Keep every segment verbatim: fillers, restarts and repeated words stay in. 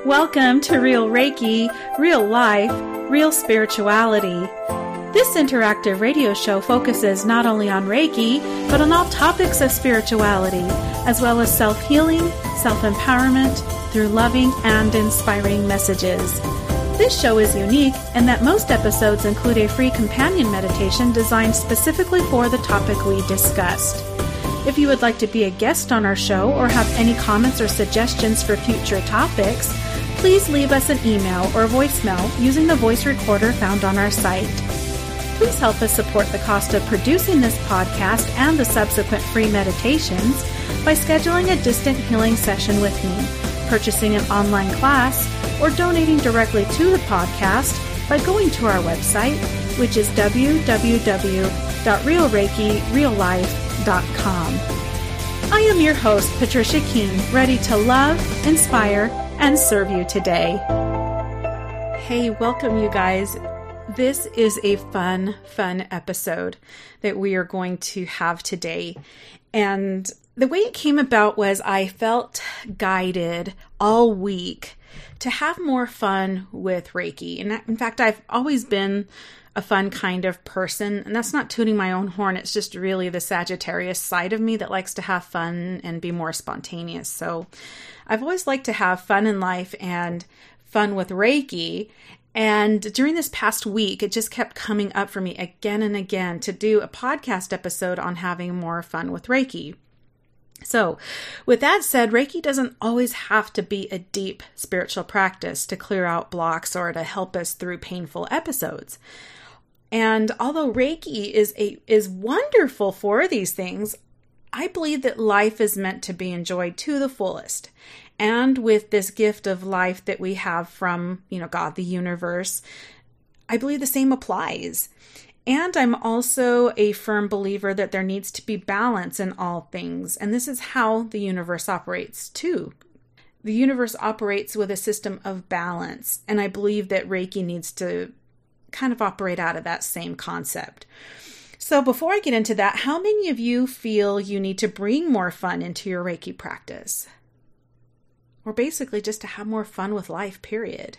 Welcome to Real Reiki, Real Life, Real Spirituality. This interactive radio show focuses not only on Reiki, but on all topics of spirituality, as well as self-healing, self-empowerment, through loving and inspiring messages. This show is unique in that most episodes include a free companion meditation designed specifically for the topic we discussed. If you would like to be a guest on our show or have any comments or suggestions for future topics, please leave us an email or voicemail using the voice recorder found on our site. Please help us support the cost of producing this podcast and the subsequent free meditations by scheduling a distant healing session with me, purchasing an online class, or donating directly to the podcast by going to our website, which is w w w dot real reiki real life dot com. I am your host, Patricia King, ready to love, inspire, and serve you today. Hey, welcome you guys. This is a fun, fun episode that we are going to have today. And the way it came about was I felt guided all week to have more fun with Reiki. And in fact, I've always been a fun kind of person, and that's not tooting my own horn. It's just really the Sagittarius side of me that likes to have fun and be more spontaneous. So I've always liked to have fun in life and fun with Reiki. And during this past week, it just kept coming up for me again and again to do a podcast episode on having more fun with Reiki. So with that said, Reiki doesn't always have to be a deep spiritual practice to clear out blocks or to help us through painful episodes. And although Reiki is a is wonderful for these things, I believe that life is meant to be enjoyed to the fullest. And with this gift of life that we have from, you know, God, the universe, I believe the same applies. And I'm also a firm believer that there needs to be balance in all things. And this is how the universe operates too. The universe operates with a system of balance. And I believe that Reiki needs to kind of operate out of that same concept. So before I get into that, how many of you feel you need to bring more fun into your Reiki practice? Or basically just to have more fun with life, period.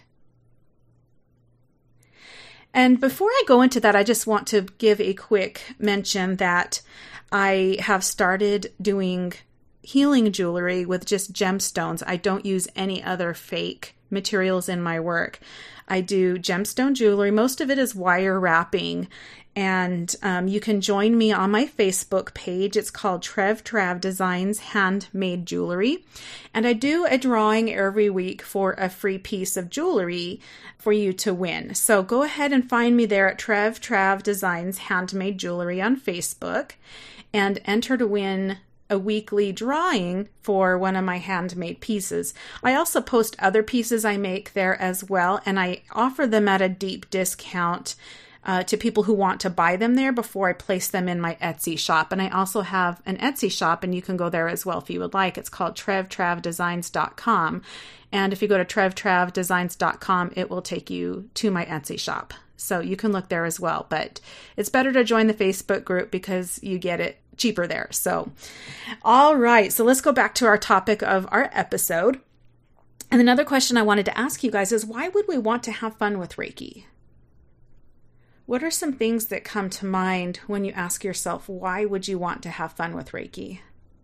And before I go into that, I just want to give a quick mention that I have started doing healing jewelry with just gemstones. I don't use any other fake materials in my work. I do gemstone jewelry. Most of it is wire wrapping. And um, you can join me on my Facebook page. It's called Trev Trav Designs Handmade Jewelry. And I do a drawing every week for a free piece of jewelry for you to win. So go ahead and find me there at Trev Trav Designs Handmade Jewelry on Facebook and enter to win a weekly drawing for one of my handmade pieces. I also post other pieces I make there as well, and I offer them at a deep discount Uh, to people who want to buy them there before I place them in my Etsy shop. And I also have an Etsy shop, and you can go there as well if you would like. It's called trev trav designs dot com. And if you go to trev trav designs dot com, it will take you to my Etsy shop. So you can look there as well. But it's better to join the Facebook group because you get it cheaper there. So, all right. So let's go back to our topic of our episode. And another question I wanted to ask you guys is, why would we want to have fun with Reiki? What are some things that come to mind when you ask yourself, why would you want to have fun with Reiki?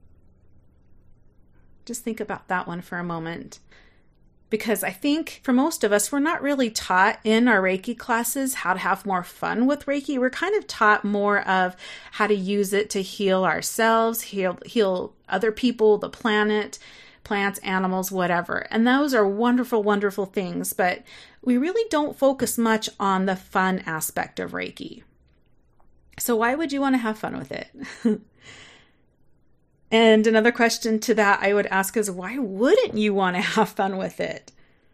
Just think about that one for a moment. Because I think for most of us, we're not really taught in our Reiki classes how to have more fun with Reiki. We're kind of taught more of how to use it to heal ourselves, heal, heal other people, the planet, plants, animals, whatever. And those are wonderful, wonderful things, but we really don't focus much on the fun aspect of Reiki. So why would you want to have fun with it? And another question to that I would ask is, why wouldn't you want to have fun with it?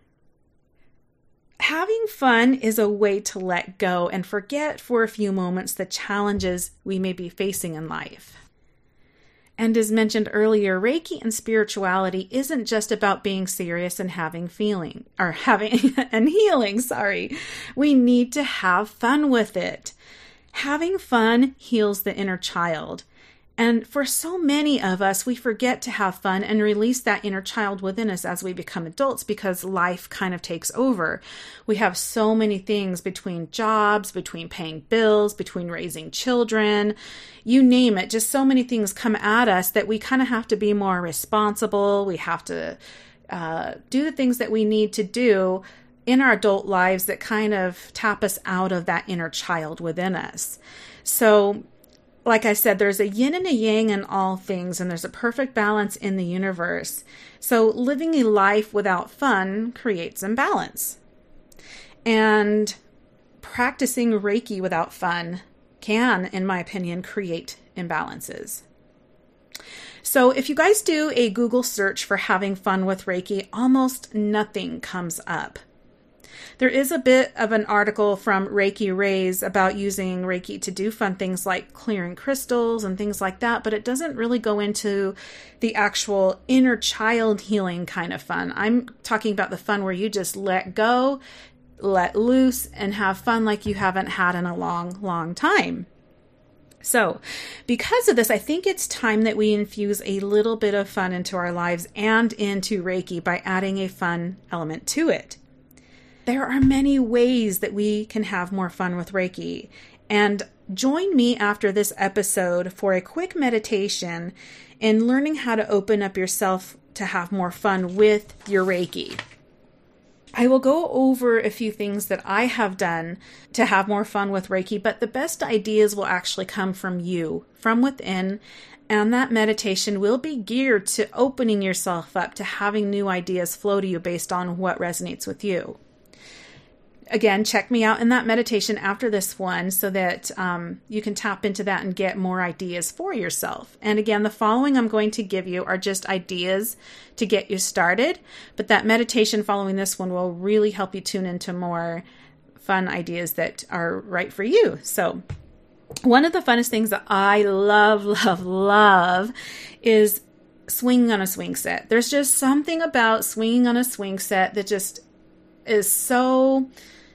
Having fun is a way to let go and forget for a few moments the challenges we may be facing in life. And as mentioned earlier, Reiki and spirituality isn't just about being serious and having feeling, or having, and healing, sorry. We need to have fun with it. Having fun heals the inner child. And for so many of us, we forget to have fun and release that inner child within us as we become adults because life kind of takes over. We have so many things between jobs, between paying bills, between raising children, you name it. Just so many things come at us that we kind of have to be more responsible. We have to uh, do the things that we need to do in our adult lives that kind of tap us out of that inner child within us. So, like I said, there's a yin and a yang in all things, and there's a perfect balance in the universe. So living a life without fun creates imbalance. And practicing Reiki without fun can, in my opinion, create imbalances. So if you guys do a Google search for having fun with Reiki, almost nothing comes up. There is a bit of an article from Reiki Rays about using Reiki to do fun things like clearing crystals and things like that, but it doesn't really go into the actual inner child healing kind of fun. I'm talking about the fun where you just let go, let loose, and have fun like you haven't had in a long, long time. So because of this, I think it's time that we infuse a little bit of fun into our lives and into Reiki by adding a fun element to it. There are many ways that we can have more fun with Reiki. And join me after this episode for a quick meditation in learning how to open up yourself to have more fun with your Reiki. I will go over a few things that I have done to have more fun with Reiki, but the best ideas will actually come from you, from within, and that meditation will be geared to opening yourself up to having new ideas flow to you based on what resonates with you. Again, check me out in that meditation after this one so that um, you can tap into that and get more ideas for yourself. And again, the following I'm going to give you are just ideas to get you started, but that meditation following this one will really help you tune into more fun ideas that are right for you. So one of the funnest things that I love, love, love is swinging on a swing set. There's just something about swinging on a swing set that just is so,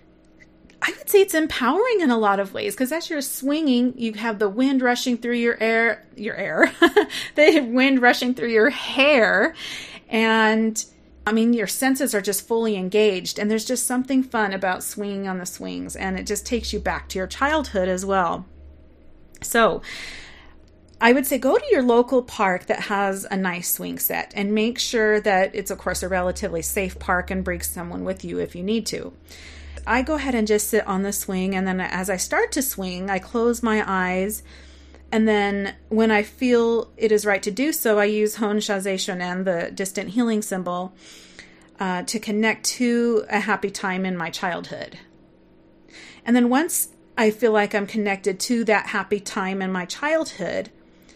I would say it's empowering in a lot of ways, because as you're swinging, you have the wind rushing through your air, your air, the wind rushing through your hair. And I mean, your senses are just fully engaged, and there's just something fun about swinging on the swings, and it just takes you back to your childhood as well. So I would say go to your local park that has a nice swing set and make sure that it's, of course, a relatively safe park, and bring someone with you if you need to. I go ahead and just sit on the swing, and then as I start to swing, I close my eyes, and then when I feel it is right to do so, I use Hon Shaze Shonen, the distant healing symbol, uh, to connect to a happy time in my childhood. And then once I feel like I'm connected to that happy time in my childhood,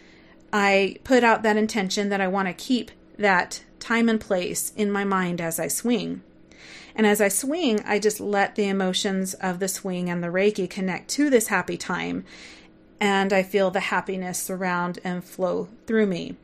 I put out that intention that I want to keep that time and place in my mind as I swing. And as I swing, I just let the emotions of the swing and the Reiki connect to this happy time. And I feel the happiness surround and flow through me.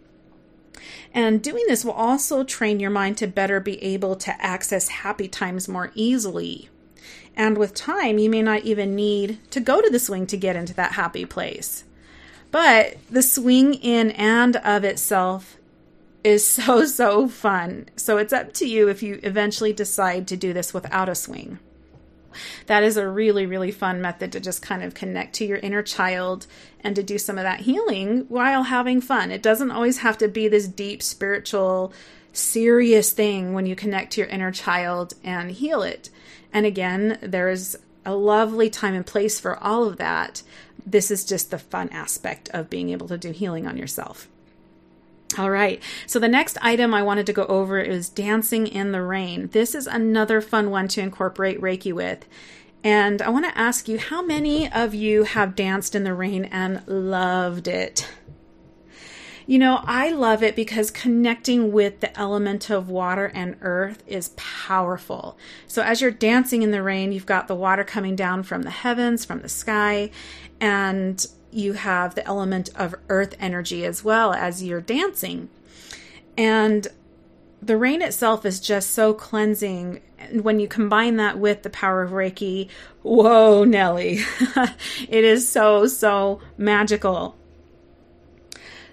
And doing this will also train your mind to better be able to access happy times more easily. And with time, you may not even need to go to the swing to get into that happy place. But the swing in and of itself is so, so fun. So it's up to you if you eventually decide to do this without a swing. That is a really, really fun method to just kind of connect to your inner child and to do some of that healing while having fun. It doesn't always have to be this deep, spiritual, serious thing when you connect to your inner child and heal it. And again, there's a lovely time and place for all of that. This is just the fun aspect of being able to do healing on yourself. All right. So the next item I wanted to go over is dancing in the rain. This is another fun one to incorporate Reiki with. And I want to ask you, how many of you have danced in the rain and loved it? You know, I love it because connecting with the element of water and earth is powerful. So as you're dancing in the rain, you've got the water coming down from the heavens, from the sky, and you have the element of earth energy as well as you're dancing. And the rain itself is just so cleansing. And when you combine that with the power of Reiki, whoa, Nelly, it is so, so magical.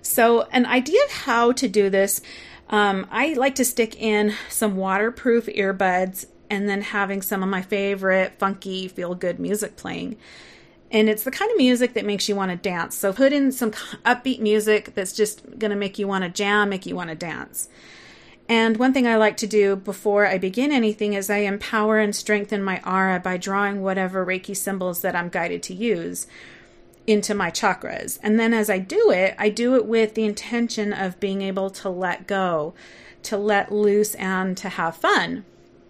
So an idea of how to do this, um, I like to stick in some waterproof earbuds and then having some of my favorite funky feel-good music playing. And it's the kind of music that makes you want to dance. So put in some upbeat music that's just going to make you want to jam, make you want to dance. And one thing I like to do before I begin anything is I empower and strengthen my aura by drawing whatever Reiki symbols that I'm guided to use into my chakras. And then as I do it, I do it with the intention of being able to let go, to let loose, and to have fun.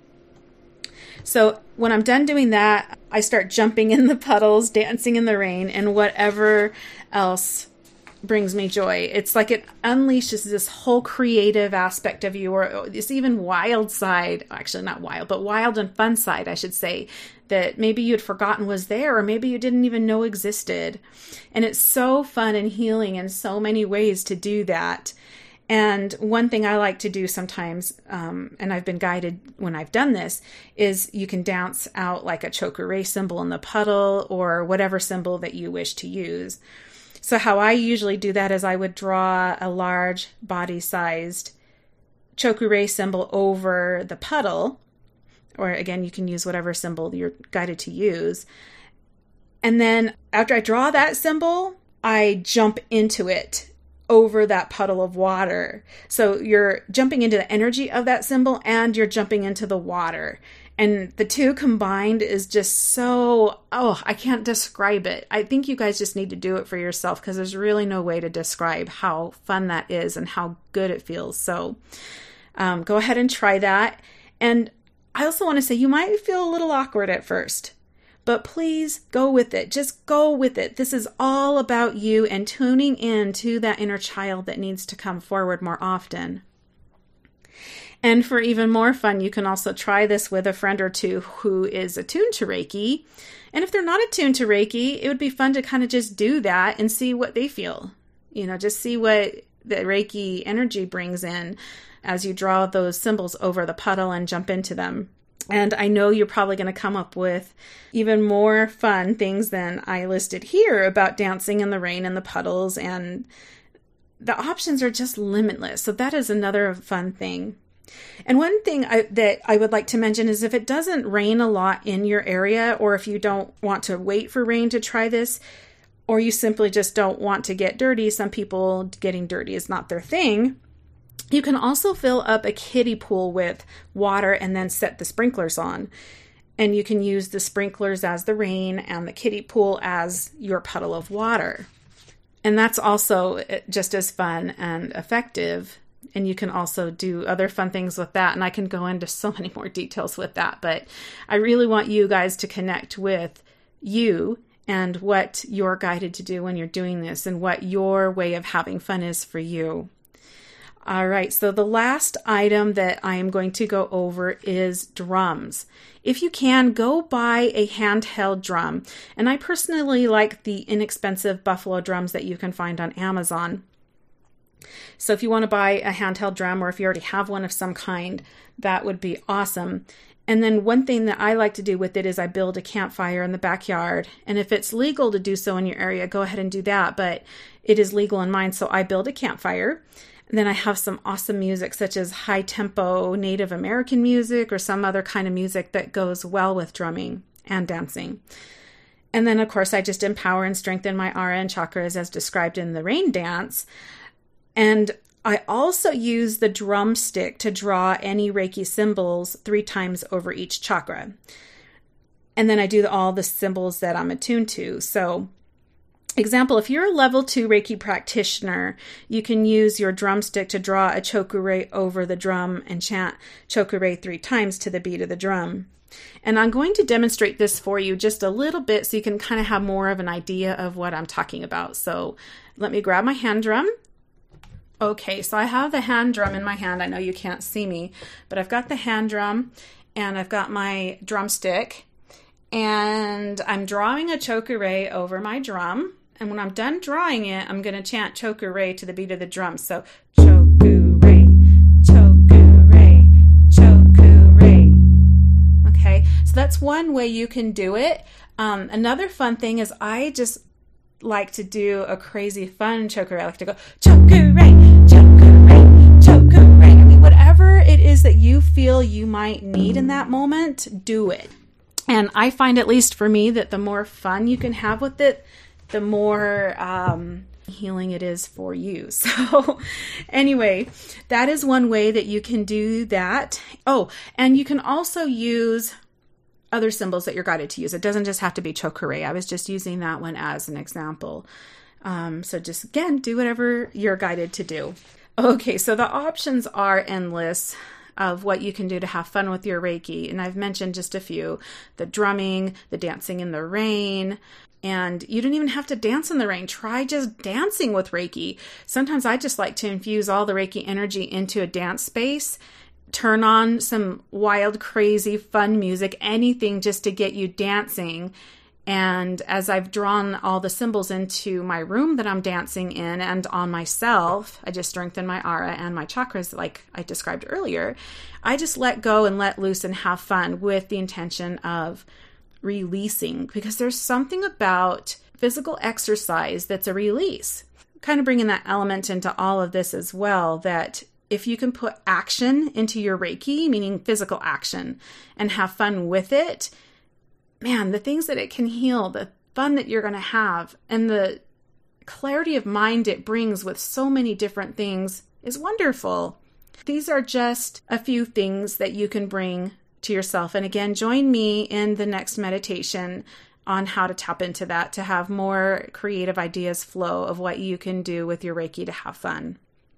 So when I'm done doing that, I start jumping in the puddles, dancing in the rain, and whatever else brings me joy. It's like it unleashes this whole creative aspect of you, or this even wild side, actually not wild, but wild and fun side, I should say, that maybe you'd forgotten was there, or maybe you didn't even know existed. And it's so fun and healing in so many ways to do that. And one thing I like to do sometimes, um, and I've been guided when I've done this, is you can dance out like a Chokurei symbol in the puddle, or whatever symbol that you wish to use. So how I usually do that is I would draw a large body-sized Chokurei symbol over the puddle, or again, you can use whatever symbol you're guided to use. And then after I draw that symbol, I jump into it over that puddle of water. So you're jumping into the energy of that symbol and you're jumping into the water. And the two combined is just so, oh, I can't describe it. I think you guys just need to do it for yourself, because there's really no way to describe how fun that is and how good it feels. So um, go ahead and try that. And I also want to say you might feel a little awkward at first, but please go with it. Just go with it. This is all about you and tuning in to that inner child that needs to come forward more often. And for even more fun, you can also try this with a friend or two who is attuned to Reiki. And if they're not attuned to Reiki, it would be fun to kind of just do that and see what they feel. You know, just see what the Reiki energy brings in as you draw those symbols over the puddle and jump into them. And I know you're probably going to come up with even more fun things than I listed here about dancing in the rain and the puddles, and the options are just limitless. So that is another fun thing. And one thing I, that I would like to mention is if it doesn't rain a lot in your area, or if you don't want to wait for rain to try this, or you simply just don't want to get dirty, some people getting dirty is not their thing, you can also fill up a kiddie pool with water and then set the sprinklers on. And you can use the sprinklers as the rain and the kiddie pool as your puddle of water. And that's also just as fun and effective. And you can also do other fun things with that. And I can go into so many more details with that. But I really want you guys to connect with you and what you're guided to do when you're doing this, and what your way of having fun is for you. All right, so the last item that I am going to go over is drums. If you can, go buy a handheld drum. And I personally like the inexpensive buffalo drums that you can find on Amazon. So if you want to buy a handheld drum, or if you already have one of some kind, that would be awesome. And then one thing that I like to do with it is I build a campfire in the backyard. And if it's legal to do so in your area, go ahead and do that. But it is legal in mine, so I build a campfire. And then I have some awesome music, such as high-tempo Native American music or some other kind of music that goes well with drumming and dancing. And then, of course, I just empower and strengthen my aura and chakras as described in the rain dance. And I also use the drumstick to draw any Reiki symbols three times over each chakra. And then I do all the symbols that I'm attuned to. So, example, if you're a level two Reiki practitioner, you can use your drumstick to draw a Chokurei over the drum and chant Chokurei three times to the beat of the drum. And I'm going to demonstrate this for you just a little bit so you can kind of have more of an idea of what I'm talking about. So let me grab my hand drum. Okay, so I have the hand drum in my hand. I know you can't see me, but I've got the hand drum and I've got my drumstick, and I'm drawing a Chokurei over my drum. And when I'm done drawing it, I'm going to chant Chokurei to the beat of the drum. So Chokurei, Chokurei, Chokurei. Okay, so that's one way you can do it. Um, another fun thing is I just like to do a crazy fun choker. I like to go choker-ray, choker-ray, choker-ray. I mean, whatever it is that you feel you might need in that moment, do it. And I find, at least for me, that the more fun you can have with it, the more um, healing it is for you. So anyway, that is one way that you can do that. Oh, and you can also use other symbols that you're guided to use. It doesn't just have to be choker-ray. I was just using that one as an example. Um, so just, again, do whatever you're guided to do. Okay, so the options are endless of what you can do to have fun with your Reiki. And I've mentioned just a few: the drumming, the dancing in the rain. And you don't even have to dance in the rain. Try just dancing with Reiki. Sometimes I just like to infuse all the Reiki energy into a dance space. Turn on some wild, crazy, fun music, anything just to get you dancing. And as I've drawn all the symbols into my room that I'm dancing in and on myself, I just strengthen my aura and my chakras like I described earlier. I just let go and let loose and have fun with the intention of releasing, because there's something about physical exercise that's a release. Kind of bringing that element into all of this as well, that if you can put action into your Reiki, meaning physical action, and have fun with it, man, the things that it can heal, the fun that you're going to have, and the clarity of mind it brings with so many different things is wonderful. These are just a few things that you can bring to yourself. And again, join me in the next meditation on how to tap into that, to have more creative ideas flow of what you can do with your Reiki to have fun.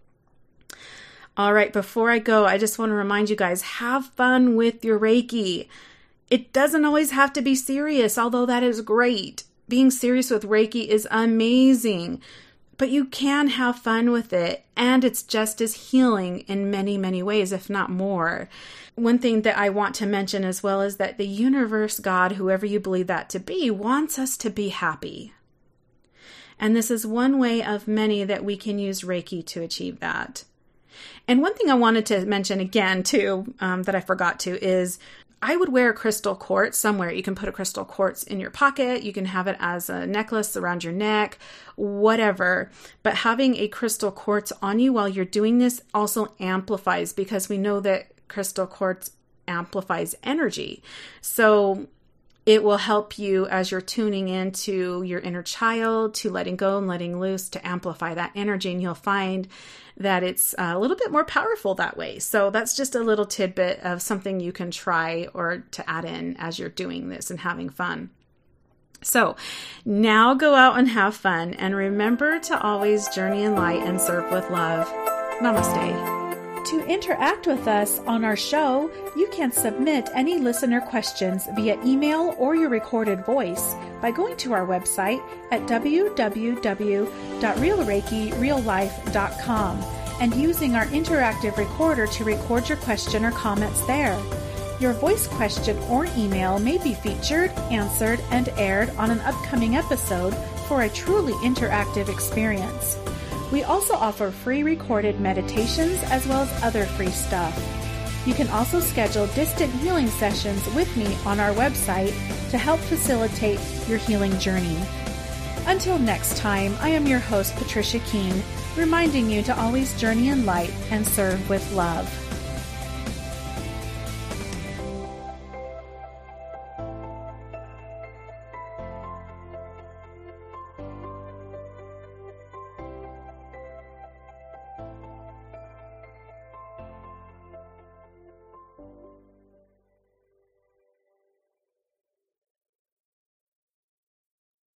All right, before I go, I just want to remind you guys, have fun with your Reiki. It doesn't always have to be serious, although that is great. Being serious with Reiki is amazing, but you can have fun with it, and it's just as healing in many, many ways, if not more. One thing that I want to mention as well is that the universe, God, whoever you believe that to be, wants us to be happy. And this is one way of many that we can use Reiki to achieve that. And one thing I wanted to mention again, too, um, that I forgot to, is I would wear a crystal quartz somewhere. You can put a crystal quartz in your pocket. You can have it as a necklace around your neck, whatever. But having a crystal quartz on you while you're doing this also amplifies, because we know that crystal quartz amplifies energy. So it will help you as you're tuning into your inner child, to letting go and letting loose, to amplify that energy. And you'll find that it's a little bit more powerful that way. So that's just a little tidbit of something you can try or to add in as you're doing this and having fun. So now go out and have fun, and remember to always journey in light and serve with love. Namaste. To interact with us on our show, you can submit any listener questions via email or your recorded voice by going to our website at w w w dot real reiki real life dot com and using our interactive recorder to record your question or comments there. Your voice question or email may be featured, answered, and aired on an upcoming episode for a truly interactive experience. We also offer free recorded meditations as well as other free stuff. You can also schedule distant healing sessions with me on our website to help facilitate your healing journey. Until next time, I am your host, Patricia Keene, reminding you to always journey in light and serve with love.